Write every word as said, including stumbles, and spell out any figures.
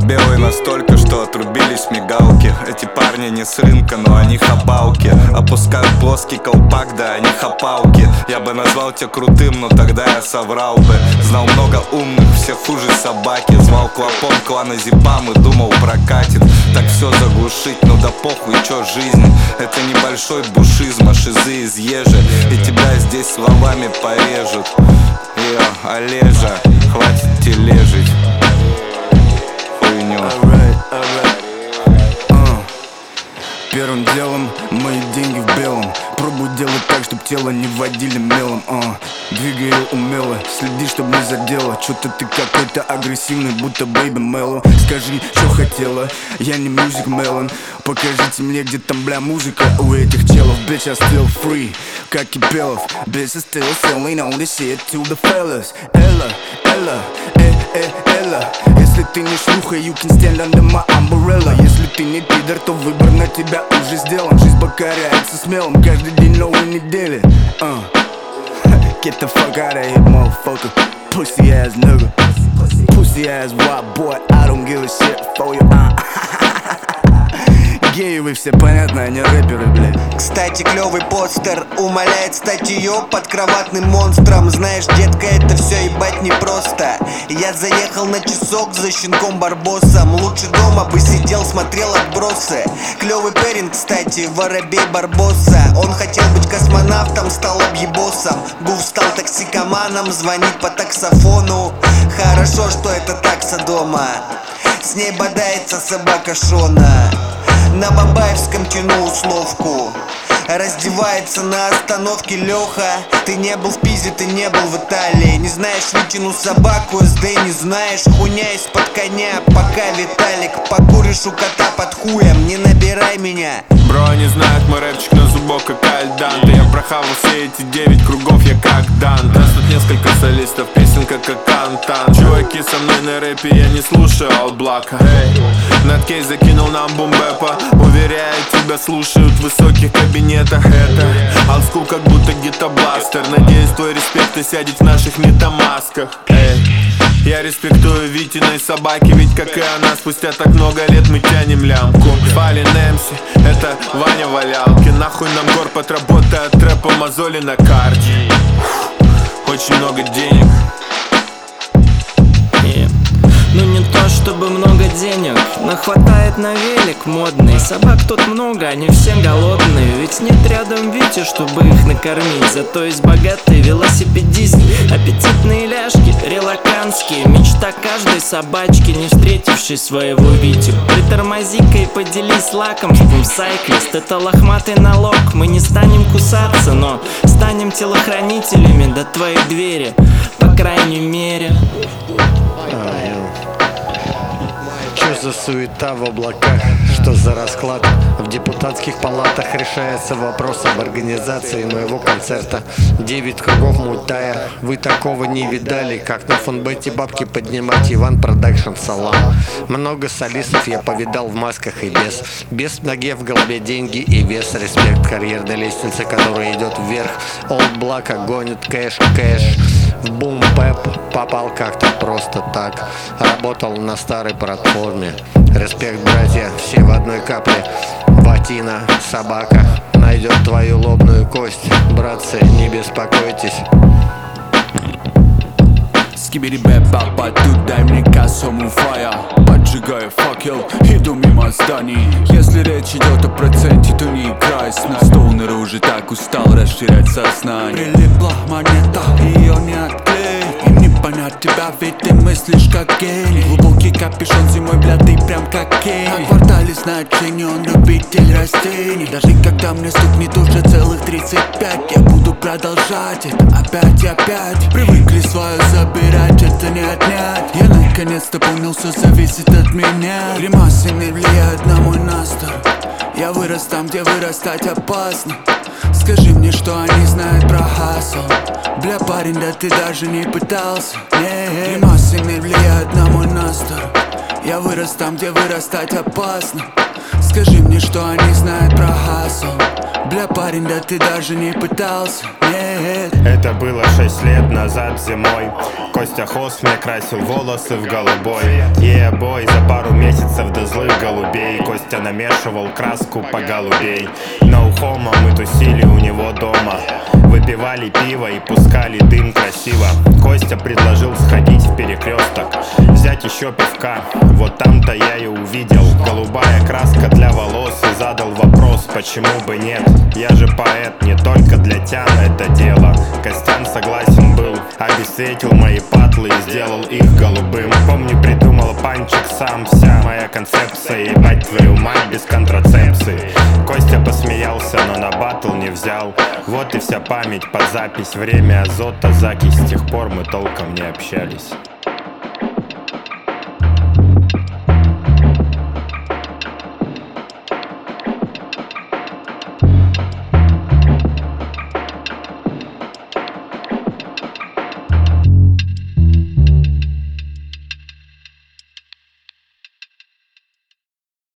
белый настолько, что отрубились мигалки. Эти парни не с рынка, но они хапалки. Опускают плоский колпак, да они хапалки. Я бы назвал тебя крутым, но тогда я соврал бы. Знал много умных, все хуже собаки. Звал клопом клана Зипам и думал прокатит. Так все заглушить, ну да похуй, чё жизнь. Это небольшой бушизм, а шизы из ежи. И тебя здесь словами порежут. Йо, Олежа, хватит тележить хуйню. Alright, alright. uh. Первым делом мои деньги в белом. Пробую делать так, чтоб тело не водили мелом. uh. Двигай умело, следи, чтоб не задело. Чё-то ты какой-то агрессивный, будто бэйби Мелло. Скажи, что хотела, я не Music Melon. Покажите мне, где там, бля, музыка у этих челов. Bitch, I still free, как Кипелов. Bitch, I still selling all this shit to the fellas. Элла, Элла, э, э, Элла. Если ты не шлюха, you can stand under my umbrella. Если ты не пидор, то выбор на тебя уже сделан. Жизнь покоряется смелым каждый день новой недели. uh. Get the fuck out of here, motherfucker. Pussy ass nigga. Pussy ass white boy, I don't give a shit for you. uh. Геи вы все, понятно, они рэперы, блядь. Кстати, клевый постер умоляет стать ее подкроватным монстром. Знаешь, детка, это все ебать непросто. Я заехал на часок за щенком Барбосом. Лучше дома бы сидел, смотрел отбросы. Клевый парень, кстати, Воробей Барбоса. Он хотел быть космонавтом, стал объебосом. Гуф стал токсикоманом, звонит по таксофону. Хорошо, что это такса дома. С ней бодается собака Шона. На Бабаевском тяну условку. Раздевается на остановке Леха. Ты не был в Пизе, ты не был в Италии. Не знаешь Витину собаку, СД не знаешь. Хуйня из-под коня, пока Виталик. Покуришь у кота под хуем, не набирай меня. Бро, они знают мой рэпчик на зубок, как Альданте. Я прохавал все эти девять кругов, я как Данте. Нас тут несколько солистов, песенка как Антан. Чуваки со мной на рэпе, я не слушаю Алблака. Эй, Наткей закинул нам бумбэпа. Уверяю, тебя слушают в высоких кабинетах. Это олдскул, как будто гитобластер. Надеюсь, твой респект и сядет в наших метамасках. Эй, я респектую Витиной собаки, ведь как и она, спустя так много лет мы тянем лямку. Фалин Эмси, это Ваня Валялки. Нахуй нам горпот, работа от трэпа, мозоли на карте. Очень много денег. yeah. Ну не то чтобы много денег, но хватает на велик модный. Собак тут много, они все голодные. Ведь нет рядом Вити, чтобы их накормить. Зато есть богатые велосипедисты, аппетитные ляжки, релаканские. Мечта каждой собачки, не встретившей своего Витю. Притормози-ка и поделись лакомством, сайклист. Это лохматый налог, мы не станем кусаться, но станем телохранителями до твоей двери, по крайней мере. Что за суета в облаках, что за расклад? В депутатских палатах решается вопрос об организации моего концерта. Девять кругов мультая, вы такого не видали. Как на фонбете бабки поднимать, Иван Продакшн, салам. Много солистов я повидал в масках и без. Без в ноге, в голове деньги и вес. Респект карьерной лестнице, которая идет вверх. Олд Блака гонит кэш, кэш. В бум-бэп попал как-то просто так. Работал на старой платформе. Респект, братья, все в одной капле. Ватина, собака найдет твою лобную кость. Братцы, не беспокойтесь. Скибиди-бэп-бап, тут дай мне кассу муфая. Поджигаю факел, иду мимо зданий. Если речь идет о проценте, то не играй с нас. Стоунер уже так устал расширять сознание. Прилипла монета, ее не отклеить. Им не понять тебя, ведь ты мыслишь как гений. Глубокий капюшон зимой, бля, ты прям как Кенни. На квартале значение, он любитель растений. Даже когда мне стукнет уже целых тридцать пять, я буду продолжать это опять и опять. Привыкли свое забирать, это не отнять. Я наконец-то понял, все зависит от меня. Гримасы не влияют на мой настрой. Я вырос там, где вырастать опасно. Скажи мне, что они знают про хасл. Бля, парень, да ты даже не пытался. Не, гримасы не влияют на мой настрой. Я вырос там, где вырастать опасно. Скажи мне, что они знают про хасл. Бля, парень, да ты даже не пытался, нет. Это было шесть лет назад зимой. Костя Хост мне красил волосы в голубой. Е-бой, за пару месяцев до злых голубей Костя намешивал краску по голубей. No homo, мы тусили у него дома, выпивали пиво и пускали дым красиво. Костя предложил сходить в перекресток, взять еще пивка. Вот там-то я и увидел голубая краска для волос и задал вопрос, почему бы нет? Я же поэт, не только для Тяна это дело. Костян согласен был, обесцветил мои патлы и сделал их голубым. Помню, придумал панчик сам, вся моя концепция, ебать твою мать без контрацепции. Костя посмеялся, но на батл не взял. Вот и вся память под запись, время азота, закись. С тех пор мы толком не общались.